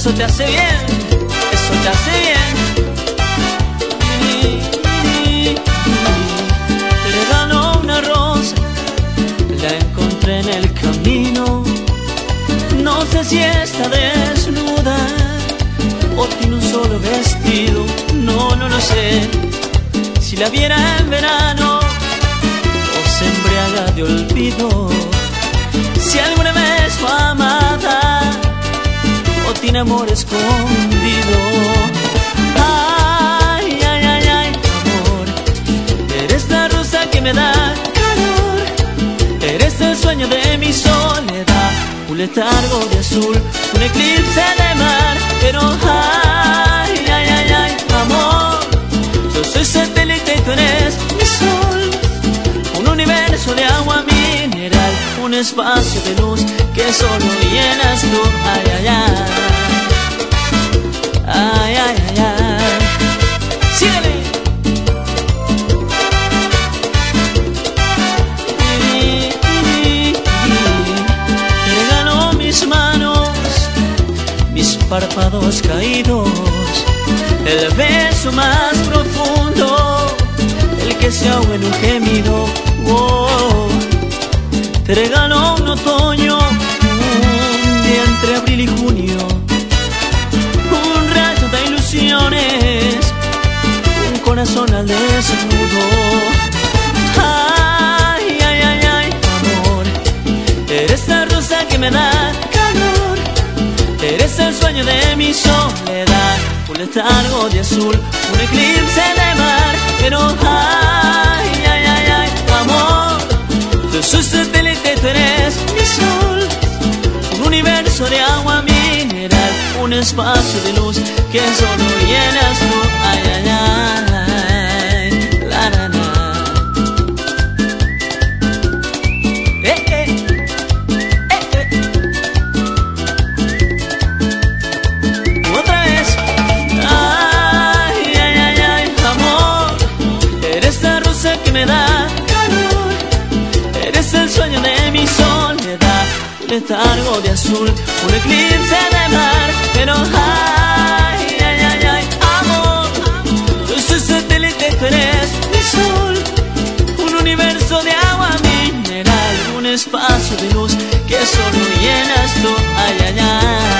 eso te hace bien, eso te hace bien. Te regalo una rosa, la encontré en el camino. No sé si está desnuda o tiene un solo vestido, no lo sé. Si la viera en verano o se embriaga de olvido, si alguna vez fue amada o tiene amor escondido. Ay, ay, ay, ay, amor, eres la rosa que me da calor, eres el sueño de mi soledad, un letargo de azul, un eclipse de mar. Pero ay, ay, ay, ay, amor, yo soy satélite y tú eres mi sol, un universo de agua mineral, un espacio de luz que solo llenas tú. Ay, ay, ay, ay, ay, ay, ay. Síguele. Te regalo mis manos, mis párpados caídos, el beso más profundo, el que se ahoga en un gemido. Oh, te regalo un otoño, un día entre abril y junio, un rayo de ilusiones, un corazón al desnudo. Ay, ay, ay, ay, amor, eres la rosa que me da calor, eres el sueño de mi soledad, un letargo de azul, un eclipse de mar. Pero ay, ay, ay, ay, amor, yo soy satélite, tú eres mi sol, un universo de agua mineral, un espacio de luz que solo llenas tú. Ay, ay, ay, la, la, la. Otra vez. Ay, ay, ay, ay, amor, eres la rosa que me da calor, eres el sueño de mi soledad, un letargo de azul, un eclipse de mar. Pero ay, ay, ay, ay, amor, yo soy satélite, tú eres mi sol, un universo de agua mineral, un espacio de luz que solo llenas tú. Ay, ay, ay.